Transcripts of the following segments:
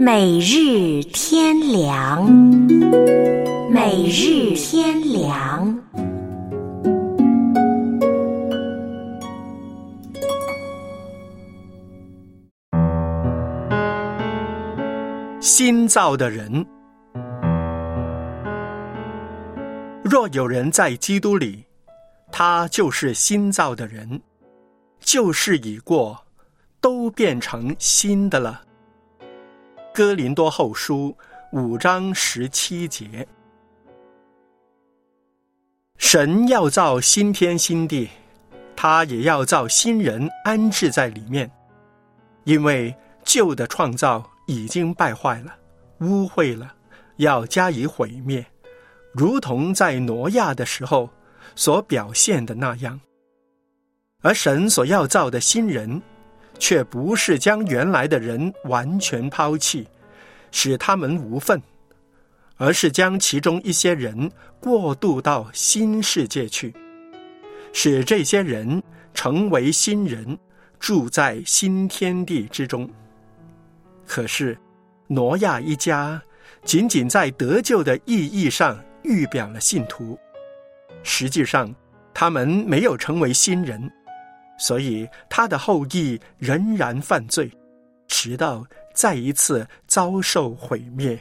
每日天良，每日天良。 新造的人，若有人在基督里，他就是新造的人，旧事已过，都变成新的了。哥林多后书5章17节。神要造新天新地，他也要造新人安置在里面，因为旧的创造已经败坏了，污秽了，要加以毁灭，如同在挪亚的时候所表现的那样。而神所要造的新人，却不是将原来的人完全抛弃，使他们无份，而是将其中一些人过渡到新世界去，使这些人成为新人，住在新天地之中。可是挪亚一家仅仅在得救的意义上预表了信徒，实际上他们没有成为新人，所以他的后裔仍然犯罪，直到再一次遭受毁灭。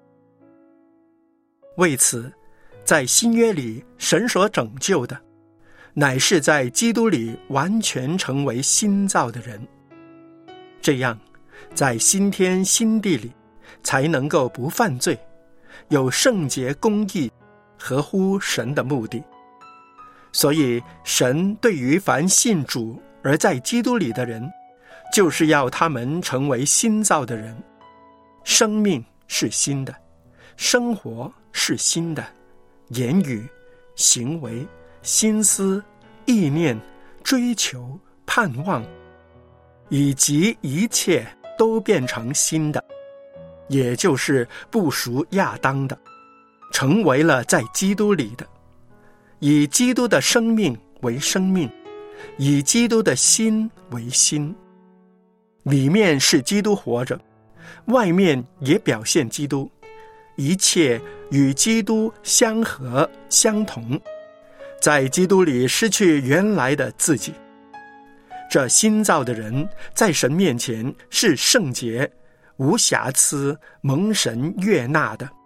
为此，在新约里神所拯救的，乃是在基督里完全成为新造的人，这样在新天新地里才能够不犯罪，有圣洁公义，合乎神的目的。所以神对于凡信主而在基督里的人，就是要他们成为新造的人，生命是新的，生活是新的，言语、行为、心思、意念、追求、盼望，以及一切都变成新的，也就是不属亚当的，成为了在基督里的。以基督的生命为生命，以基督的心为心。里面是基督活着，外面也表现基督，一切与基督相合相同，在基督里失去原来的自己。这新造的人在神面前是圣洁、无瑕疵、蒙神悦纳的。